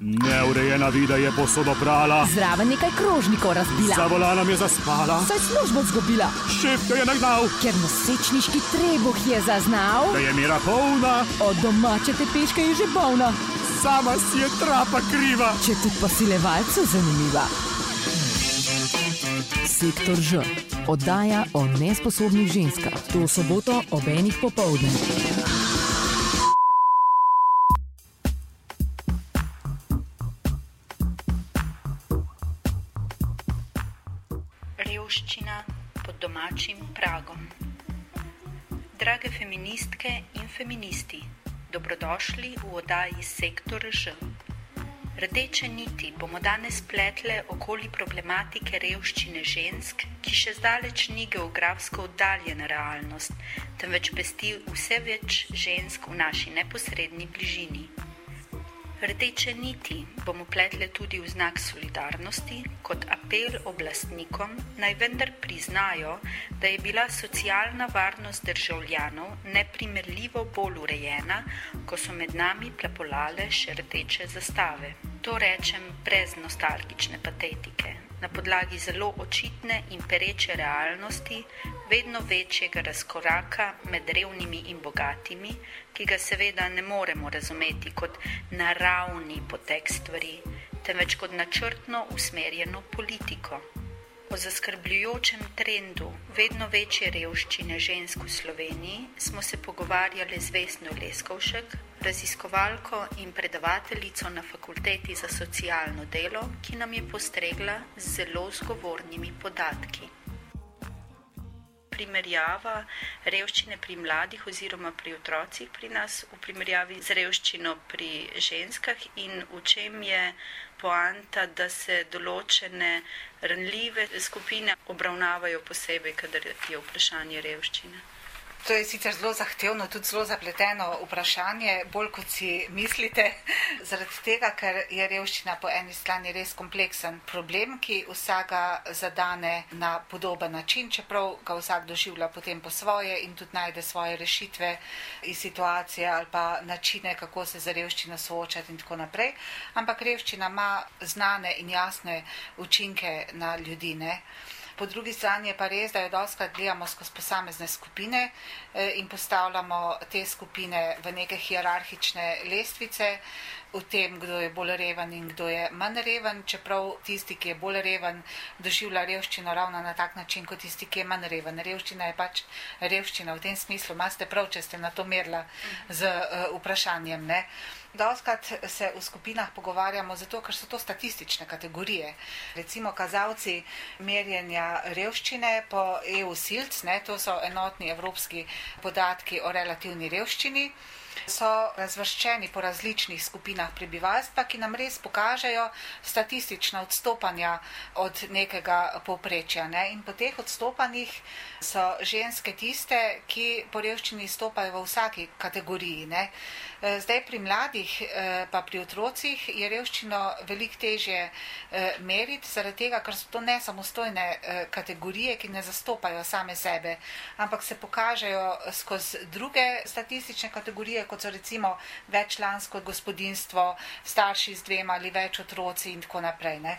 Neurejena vida je posodo prala. Zraven nekaj krožnikov razbila. Za volanom je zaspala. Saj službo zgubila. Šef ga je nagnal. Ker nosečniški trebuh je zaznal. Da je mera polna. Od domače tepeške je že bolna. Sama si je trapa kriva. Če tudi posilevalcu zanimiva. Sektor Ž. Oddaja o nesposobnih ženskah. To soboto ob 1:00 popoldne. Revščina pod domačim pragom. Drage feministke in feministi, dobrodošli v oddaji Sektor Ž. Rdeče niti bomo danes pletle okoli problematike revščine žensk, ki še zdaleč ni geografsko oddaljena realnost, temveč pesti vse več žensk v naši neposredni bližini. Rdeče niti bomo pletle tudi v znak solidarnosti kot apel oblastnikom naj vendar priznajo, da je bila socialna varnost državljanov neprimerljivo bolj urejena, ko so med nami plapolale še rdeče zastave. To rečem brez nostalgične patetike, na podlagi zelo očitne in pereče realnosti, vedno večjega razkoraka med revnimi in bogatimi, ki ga seveda ne moremo razumeti kot naravni potek stvari, temveč kot načrtno usmerjeno politiko. O zaskrbljujočem trendu vedno večje revščine žensk v Sloveniji smo se pogovarjali z Vesno Leskovšek, raziskovalko in predavateljico na Fakulteti za socialno delo, ki nam je postregla z zelo zgovornimi podatki. Primerjava revščine pri mladih oziroma pri otrocih pri nas v primerjavi z revščino pri ženskah in v čem je poanta, da se določene ranljive skupine obravnavajo posebej, kadar je vprašanje revščine. To je sicer zelo zahtevno, tudi zelo zapleteno vprašanje, bolj kot si mislite, zaradi tega, ker je revščina po eni strani res kompleksen problem, ki vsega zadane na podoben način, čeprav ga vsak doživlja potem po svoje in tudi najde svoje rešitve iz situacije ali pa načine, kako se za revščino soočati in tako naprej. Ampak revščina ima znane in jasne učinke na ljudi, ne? Po drugi strani je pa res, da jo dostikrat gledamo skozi posamezne skupine in postavljamo te skupine v neke hierarhične lestvice v tem, kdo je bolj reven in kdo je manj reven, čeprav tisti, ki je bolj reven, doživlja revščino ravno na tak način, kot tisti, ki je manj reven. Revščina je pač revščina v tem smislu. Imate prav, če ste na to merila z vprašanjem, ne? Dostikrat se v skupinah pogovarjamo zato, ker so to statistične kategorije. Recimo kazalci merjenja revščine po EU-SILC, to so enotni evropski podatki o relativni revščini, so razvrščeni po različnih skupinah prebivalstva, ki nam res pokažejo statistična odstopanja od nekega povprečja, ne? In po teh odstopanjih so ženske tiste, ki po revščini stopajo v vsaki kategoriji, ne? Zdaj pri mladih pa pri otrocih je revščino veliko težje meriti, zaradi tega, ker so to nesamostojne kategorije, ki ne zastopajo same sebe, ampak se pokažejo skozi druge statistične kategorije, kot so recimo veččlansko gospodinjstvo, starši z 2 ali več otroci in tako naprej, ne?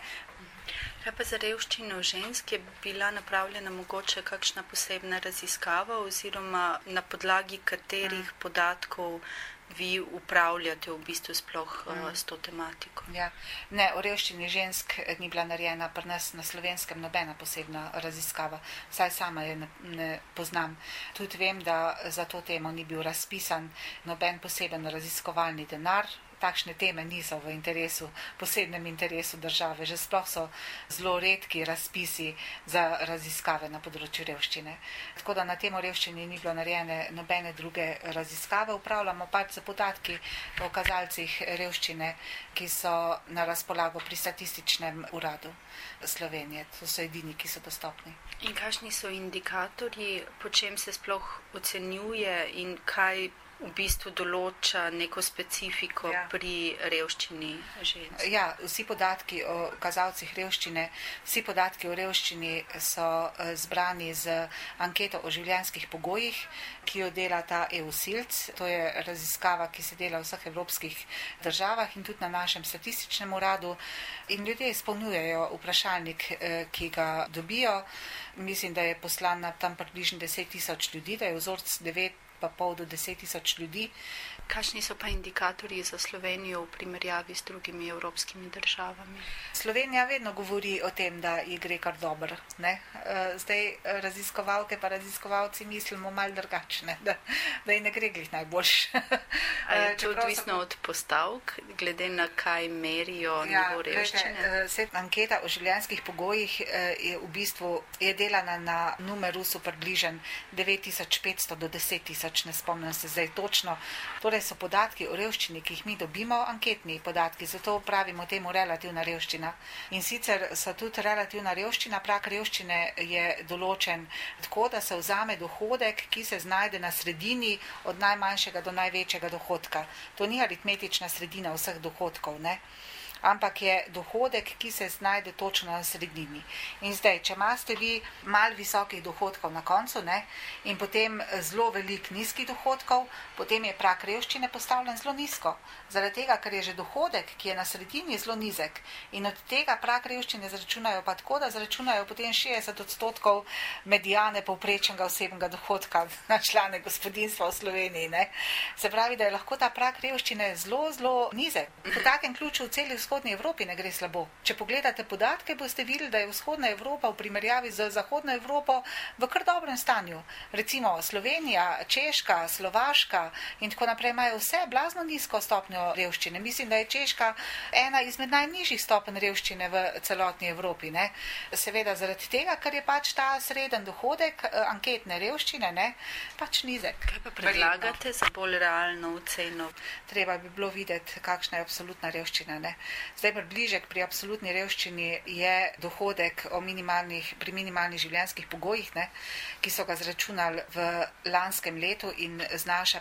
Kaj pa za revščino žensk je bila napravljena mogoče kakšna posebna raziskava oziroma na podlagi katerih podatkov vi upravljate v bistvu sploh s to tematiko? Ja. Ne, o revščini žensk ni bila narejena pri nas na Slovenskem nobena posebna raziskava, saj sama je ne poznam. Tudi vem, da za to temo ni bil razpisan noben poseben raziskovalni denar. Takšne teme niso v interesu, posebnem interesu države. Že sploh so zelo redki razpisi za raziskave na področju revščine. Tako da na temo revščine ni bilo narejene nobene druge raziskave. Upravljamo pač z podatki o kazalcih revščine, ki so na razpolago pri Statističnem uradu Slovenije. To so edini, ki so dostopni. In kakšni so indikatorji, po čem se sploh ocenjuje in kaj v bistvu določa neko specifiko pri revščini žensk. Ja, vsi podatki o kazalcih revščine, vsi podatki o revščini so zbrani z anketo o življenjskih pogojih, ki jo dela ta EU-SILC. To je raziskava, ki se dela v vseh evropskih državah in tudi na našem statističnem uradu. In ljudje izpolnjujejo vprašalnik, ki ga dobijo. Mislim, da je poslan na tam približno 10 tisoč ljudi, da je vzorc 9,5 do 10 tisoč ljudi. Kakšni so pa indikatorji za Slovenijo v primerjavi s drugimi evropskimi državami? Slovenija vedno govori o tem, da ji gre kar dobro. Zdaj raziskovalke pa raziskovalci mislimo malo drugačne, da ji ne gre glih najboljše. Je to odvisno od postavk, glede na kaj merijo nivo revščine? Anketa o življenjskih pogojih je v bistvu delana na numerusu približen 9500 do 10 tisoč, ne spomnim se zdaj točno. Torej so podatki o revščini, ki jih mi dobimo, anketni podatki, zato pravimo temu relativna revščina. In sicer so tudi relativna revščina, prag revščine je določen tako, da se vzame dohodek, ki se znajde na sredini od najmanjšega do največjega dohodka. To ni aritmetična sredina vseh dohodkov, ne? Ampak je dohodek, ki se znajde točno na sredini. In zdaj, če imate vi malo visokih dohodkov na koncu, ne, in potem zelo velik nizkih dohodkov, potem je prag revščine postavljen zelo nizko. Zaradi tega, ker je že dohodek, ki je na sredini, zelo nizek. In od tega prag revščine zračunajo pa tako, da zračunajo potem 60% medijane povprečnega osebnega dohodka na člane gospodinjstva v Sloveniji. Ne. Se pravi, da je lahko ta prag revščine zelo, zelo nizek. Po takem ključu v celi vzhodni Evropi ne gre slabo. Če pogledate podatke, boste videli, da je vzhodna Evropa v primerjavi z zahodno Evropo v kar dobrem stanju. Recimo Slovenija, Češka, Slovaška in tako naprej imajo vse blazno nizko stopnjo revščine. Mislim, da je Češka ena izmed najnižjih stopenj revščine v celotni Evropi. Ne. Seveda zaradi tega, ker je pač ta sreden dohodek anketne revščine, ne, pač nizek. Kaj pa predlagate za bolj realno oceno? Treba bi bilo videti, kakšna je absolutna revščina. Ne. Zdaj približek pri absolutni revščini je dohodek pri minimalnih življenjskih pogojih, ne, ki so ga zračunali v lanskem letu in znaša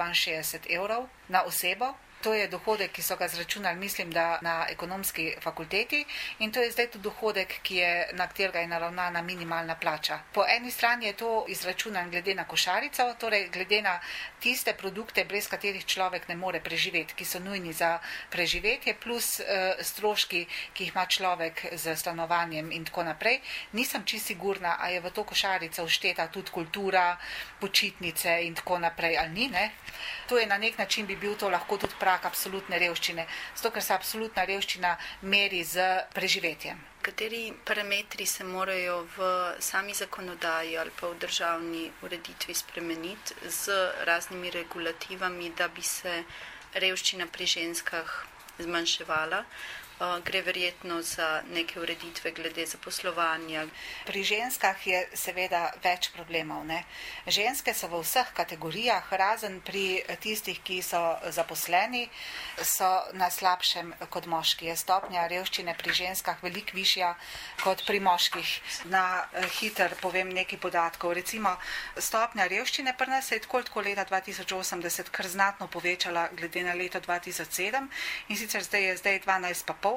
562 evrov na osebo. To je dohodek, ki so ga zračunali, mislim, da na ekonomski fakulteti in to je zdaj tudi dohodek, na katerega je naravnana minimalna plača. Po eni strani je to izračunan glede na košarico, torej glede na tiste produkte, brez katerih človek ne more preživeti, ki so nujni za preživetje, plus stroški, ki jih ima človek z stanovanjem in tako naprej. Nisem čisto sigurna, a je v to košarico všteta tudi kultura, počitnice in tako naprej, ali ni, ne? To je na nek način bi bil to lahko tudi prag absolutne revščine, zato ker se absolutna revščina meri z preživetjem. Kateri parametri se morajo v sami zakonodaji ali pa v državni ureditvi spremeniti z raznimi regulativami, da bi se revščina pri ženskah zmanjševala? Gre verjetno za neke ureditve glede zaposlovanja. Pri ženskah je seveda več problemov. Ne? Ženske so v vseh kategorijah, razen pri tistih, ki so zaposleni, so na slabšem kot moški. Je stopnja revščine pri ženskah veliko višja kot pri moških. Na hiter povem nekaj podatkov. Recimo, stopnja revščine pri nas se je tako leta 2080 kar znatno povečala glede na leto 2007 in sicer zdaj je 12,5%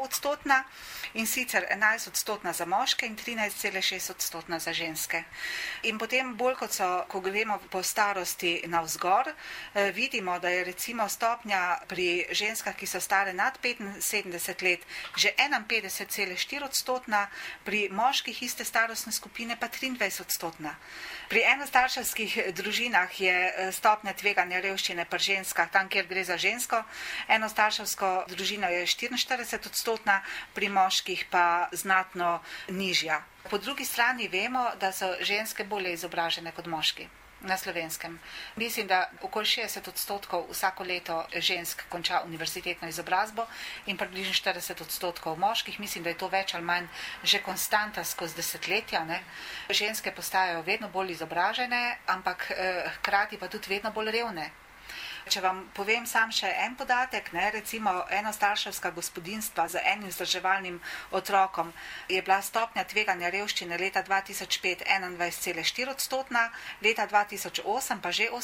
in sicer 11% za moške in 13,6% za ženske. In potem bolj ko gremo po starosti navzgor, vidimo, da je recimo stopnja pri ženskah, ki so stare nad 75 let, že 51,4%, pri moških iste starostne skupine pa 23%. Pri enostarševskih družinah je stopnja tveganja revščine pri ženskah, tam kjer gre za žensko, enostarševsko družino je 44%, pri moških pa znatno nižja. Po drugi strani vemo, da so ženske bolje izobražene kot moški na Slovenskem. Mislim, da okoli 60% vsako leto žensk konča univerzitetno izobrazbo in približno 40% moških. Mislim, da je to več ali manj že konstanta skozi desetletja. Ne? Ženske postajajo vedno bolj izobražene, ampak hkrati pa tudi vedno bolj revne. Če vam povem sam še en podatek, recimo enostarševska gospodinjstva z enim vzdrževalnim otrokom je bila stopnja tveganja revščine leta 2005 21,4%, leta 2008 pa že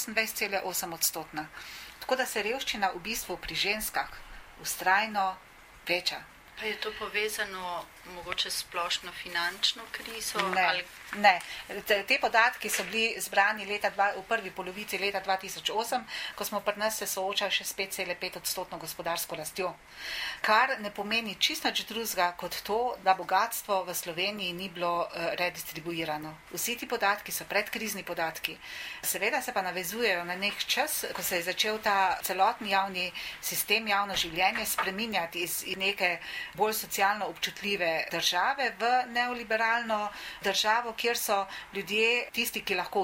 28,8%. Tako da se revščina v bistvu pri ženskah vztrajno veča. Pa je to povezano mogoče s splošno finančno krizo? Ne. Te podatki so bili zbrani v prvi polovici leta 2008, ko smo pri nas se soočali še s 5,5% gospodarsko rastjo. Kar ne pomeni čisto nič drugega kot to, da bogatstvo v Sloveniji ni bilo redistribuirano. Vsi ti podatki so predkrizni podatki. Seveda se pa navezujejo na nek čas, ko se je začel ta celotni javni sistem, javno življenje spreminjati iz neke bolj socialno občutljive države v neoliberalno državo, kjer so ljudje, tisti, ki lahko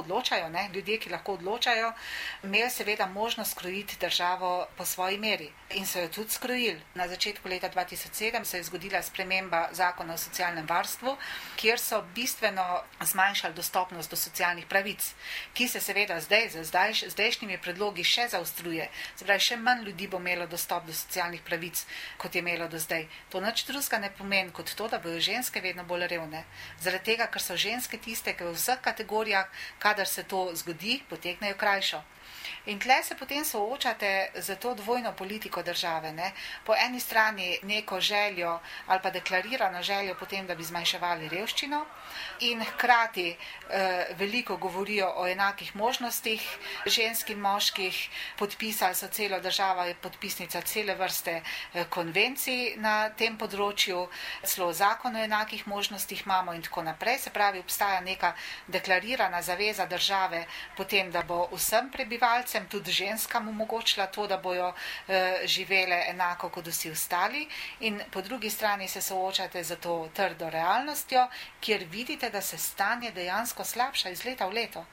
odločajo, imeli seveda možnost skrojiti državo po svoji meri. In so jo tudi skrojili. Na začetku leta 2007 se je zgodila sprememba zakona o socialnem varstvu, kjer so bistveno zmanjšali dostopnost do socialnih pravic, ki se seveda zdajšnjimi predlogi še zaostruje. Se pravi, še manj ljudi bo imelo dostop do socialnih pravic, kot je imelo do zdaj. To nič drugega ne pomeni kot to, da bodo ženske vedno bolj revne. Zaradi tega, ker so ženske tiste, ki v vseh kategorijah, kadar se to zgodi, potegnejo krajšo. In tle se potem soočate z to dvojno politiko države. Po eni strani neko željo ali pa deklarirano željo potem, da bi zmanjševali revščino in hkrati veliko govorijo o enakih možnostih žensk in moških, podpisali so celo država, je podpisnica cele vrste konvencij na tem področju, celo zakon o enakih možnostih imamo in tako naprej. Se pravi, obstaja neka deklarirana zaveza države potem, da bo vsem prebivalcem, tudi ženskam omogočila to, da bojo živele enako kot vsi ostali, in po drugi strani se soočate z to trdo realnostjo, kjer vidite, da se stanje dejansko slabša iz leta v leto.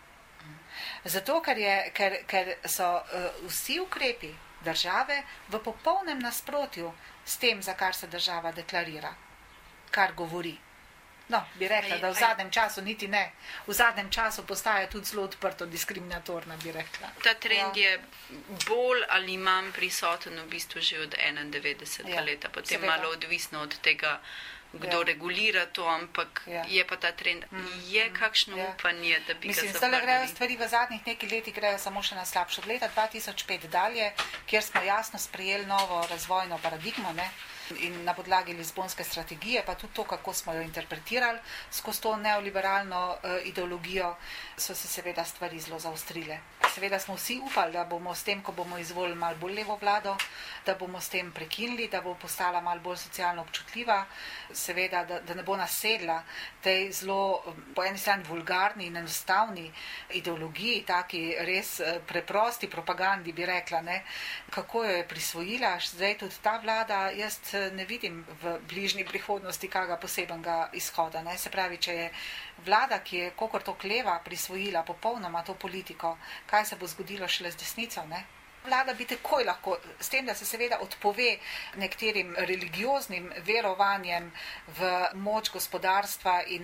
Zato, ker so vsi ukrepi države v popolnem nasprotju s tem, za kar se država deklarira, kar govori. No, bi rekla, da v zadnjem času niti ne. V zadnjem času postaja tudi zelo odprto diskriminatorna, bi rekla. Ta trend je bolj ali manj prisoten v bistvu že od 91. leta, potem malo odvisno od tega, kdo regulira to, ampak je pa ta trend. Je kakšno upanje, da bi ga zavrnili? Zdaj grejo stvari v zadnjih nekaj letih grejo samo še na slabše. Od leta 2005 dalje, kjer smo jasno sprejeli novo razvojno paradigmo, in na podlagi Lizbonske strategije, pa tudi to, kako smo jo interpretirali skozi to neoliberalno ideologijo, so se seveda stvari zelo zaostrile. Seveda smo vsi upali, da bomo s tem, ko bomo izvolili malo bolj levo vlado, da bomo s tem prekinili, da bo postala malo bolj socialno občutljiva, seveda, da ne bo nasedla tej zelo po eni strani vulgarni in enostavni ideologiji, taki res preprosti propagandi, bi rekla, kako jo je prisvojila. Zdaj tudi ta vlada, jaz ne vidim v bližnji prihodnosti kakega posebnega izhoda. Se pravi, če je vlada, ki je kakor to kleva prisvojila popolnoma to politiko, kaj se bo zgodilo šele z desnico, Vlada bi takoj lahko, s tem, da se seveda odpove nekaterim religioznim verovanjem v moč gospodarstva in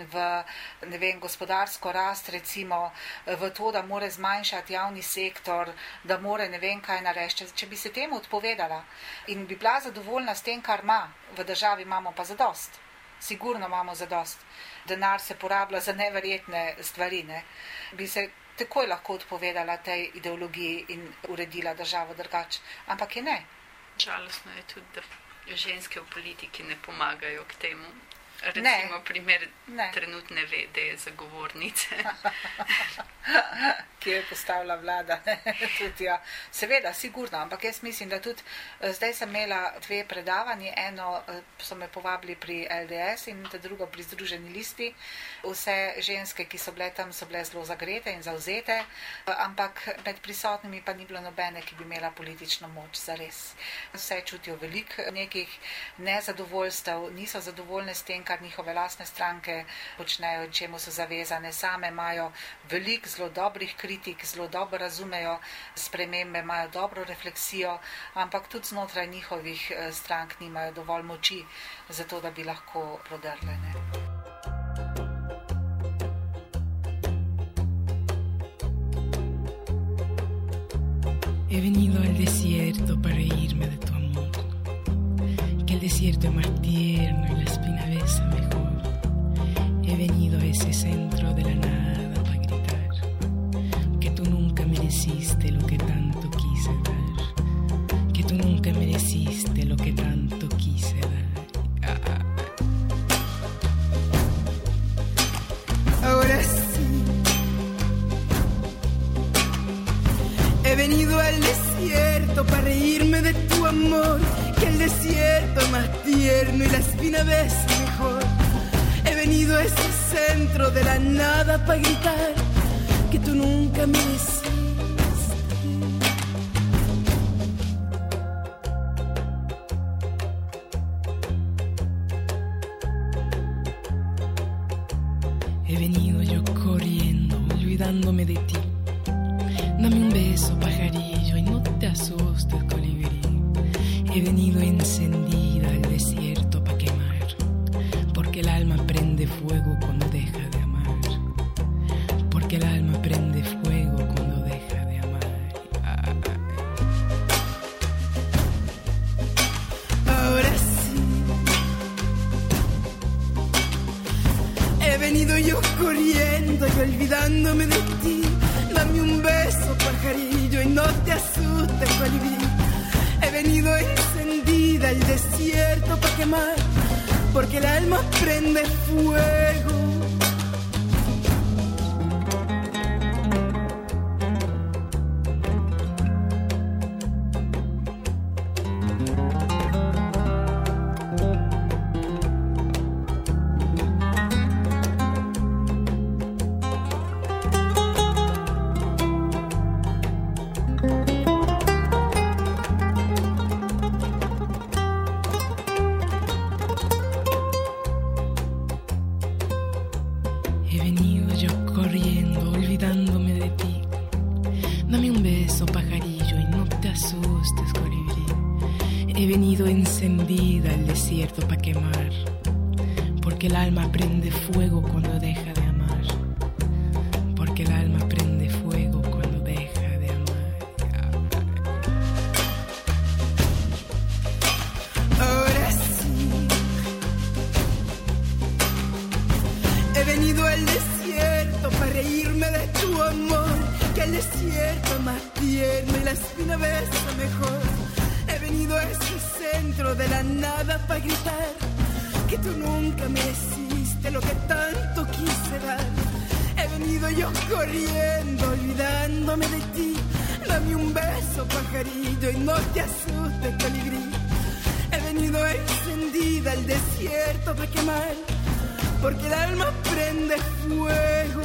v gospodarsko rast, recimo v to, da more zmanjšati javni sektor, da more ne vem kaj narediti. Če bi se temu odpovedala in bi bila zadovoljna s tem, kar ima, v državi imamo pa zadost. Sigurno imamo zadost. Denar se porablja za neverjetne stvari, bi se takoj lahko odpovedala tej ideologiji in uredila državo drugače. Ampak je ne. Žalostno je tudi, da ženske v politiki ne pomagajo k temu. Recimo primer trenutne VD zagovornice. Ki je postavila vlada. Seveda, sigurno, ampak jaz mislim, da tudi zdaj sem imela 2 predavanji, eno so me povabili pri LDS in drugo pri Združeni listi. Vse ženske, ki so bile tam, so bile zelo zagrete in zavzete, ampak med prisotnimi pa ni bilo nobene, ki bi imela politično moč zares. Vse čutijo veliko nekih nezadovoljstev, niso zadovoljne s tem, kar njihove lastne stranke počnejo in čemu so zavezane. Same imajo veliko zelo dobrih kritik, zelo dobro razumejo spremembe, imajo dobro refleksijo, ampak tudi znotraj njihovih strank nimajo dovolj moči za to, da bi lahko prodrle. È venuto il desierto es más tierno y la espina besa mejor. He venido a ese centro de la nada para gritar que tú nunca mereciste lo que tanto quise dar, que tú nunca mereciste lo que tanto quise dar. Ahora sí, he venido al desierto para reírme de tu amor, que el desierto es más tierno y la espina besa mejor. He venido a ese centro de la nada para gritar que tú nunca mereciste. He venido yo corriendo, olvidándome de ti. Dame un beso, pajarillo, y no te asustes, colibrí. He venido encendida al desierto pa' quemar, porque el alma prende fuego cuando deja de amar, porque el alma prende fuego cuando deja de amar. Ahora sí, he venido yo corriendo y olvidándome de ti. Dame un beso, pajarillo, y no te asustes, colibrí. He venido encendida al desierto pa' quemar, porque el alma prende fuego. He venido yo corriendo, olvidándome de ti. Dame un beso, pajarillo, y no te asustes, colibrí. He venido encendida al desierto pa' quemar, porque el alma prende fuego cuando deja de amar, porque el alma prende fuego cuando deja de amar. Ahora sí, he venido al desierto para reírme de tu amor, que el desierto es más tierno y la espina besa mejor. He venido a ese centro de la nada para gritar que tú nunca mereciste lo que tanto quise dar. He venido yo corriendo, olvidándome de ti. Dame un beso, pajarillo, y no te asustes, colibrí. He venido encendida al desierto para quemar, porque el alma prende fuego.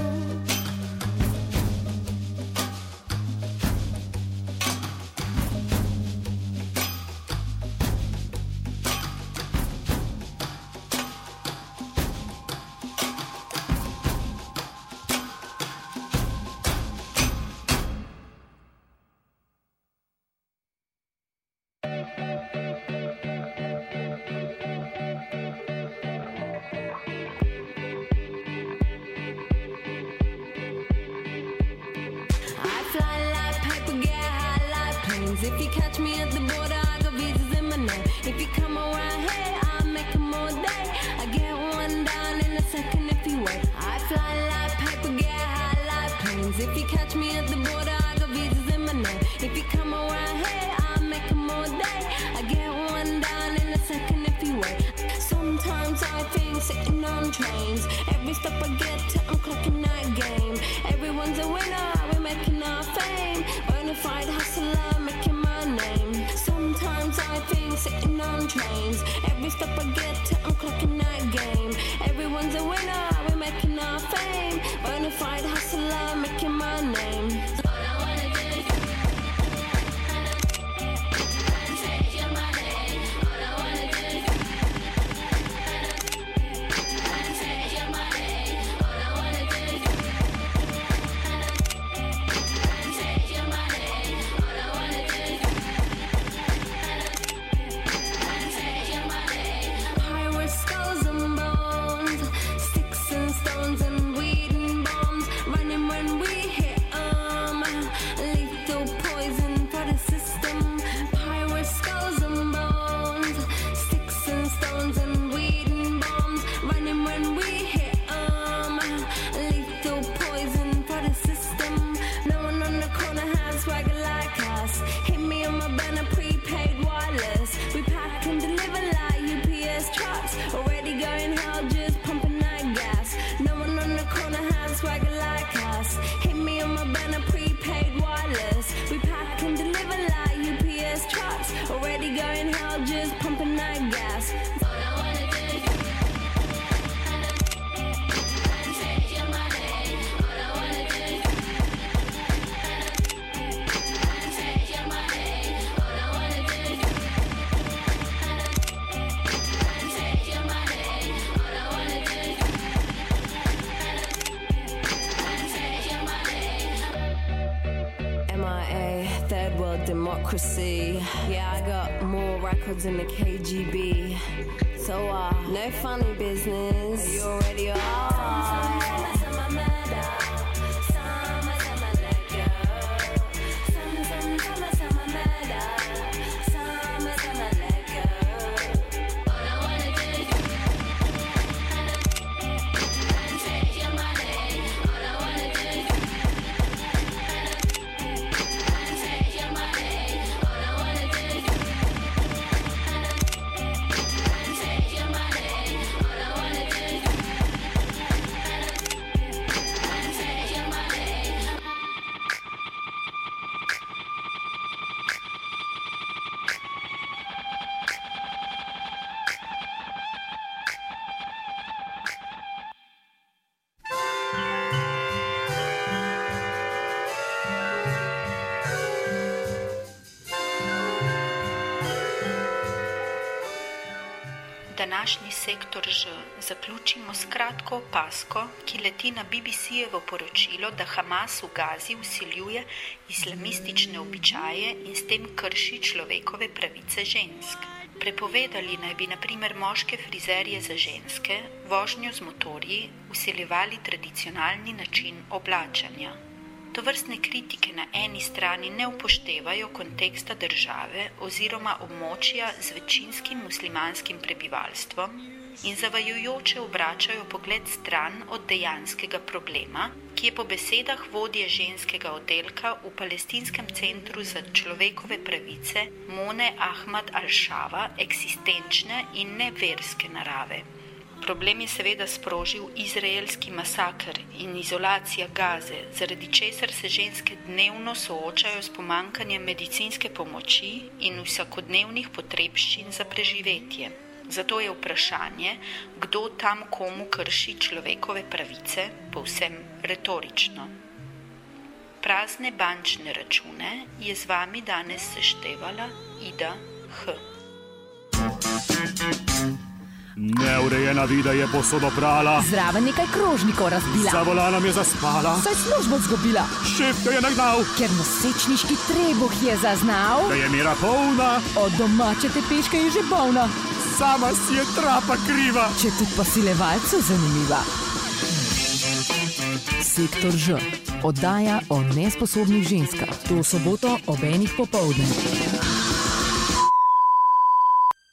If you catch me at the border, I got visas in my name. If you come around here, I'll make them all day. I get one down in a second if you wait. I fly like paper, get high like planes. If you catch me at the border, I got visas in my name. If you come around here, I'll make them all day. I get one down in a second if you wait. Sometimes I think sitting on trains. Every step I get to, I'm clocking that game. Everyone's a winner, we're making our fame. Bonafide hustler, making my name. Sometimes I think sitting on trains. Every step I get to, I'm clocking that game. Everyone's a winner, we're making our fame. Bonafide hustler, making my name. gas. All I wanna do is take your money. All I wanna do is take your money. All I wanna do is take your money. All I wanna do is take your money. MIA, third world democracy. Yeah, I got more records than the KGB. So, no funny business. You already are. Današnji sektor Ž zaključimo s kratko opasko, ki leti na BBC-jevo poročilo, da Hamas v Gazi vsiljuje islamistične običaje in s tem krši človekove pravice žensk. Prepovedali naj bi na primer moške frizerje za ženske, vožnjo z motorji, vsiljevali tradicionalni način oblačenja. Tovrstne kritike na eni strani ne upoštevajo konteksta države oziroma območja z večinskim muslimanskim prebivalstvom in zavajajoče obračajo pogled stran od dejanskega problema, ki je po besedah vodje ženskega oddelka v palestinskem centru za človekove pravice Mone Ahmad Al-Shava eksistenčne in ne verske narave. Problem je seveda sprožil izraelski masakr in izolacija Gaze, zaradi česar se ženske dnevno soočajo s pomanjkanjem medicinske pomoči in vsakodnevnih potrebščin za preživetje. Zato je vprašanje, kdo tam komu krši človekove pravice, povsem retorično. Prazne bančne račune je z vami danes seštevala Ida H. Neurejena vida je posodo prala. Zraven nekaj krožnikov razbila. Za volanom je zaspala. Saj službo zgubila. Šef ga je nagnal. Ker nosečniški trebuh je zaznal. Da je mera polna. Od domače tepeške je že bolna. Sama si je trapa kriva. Če tudi posilevalcu zanimiva. Sektor Ž. Oddaja o nesposobnih ženskah. To v soboto ob 1:00 popoldne.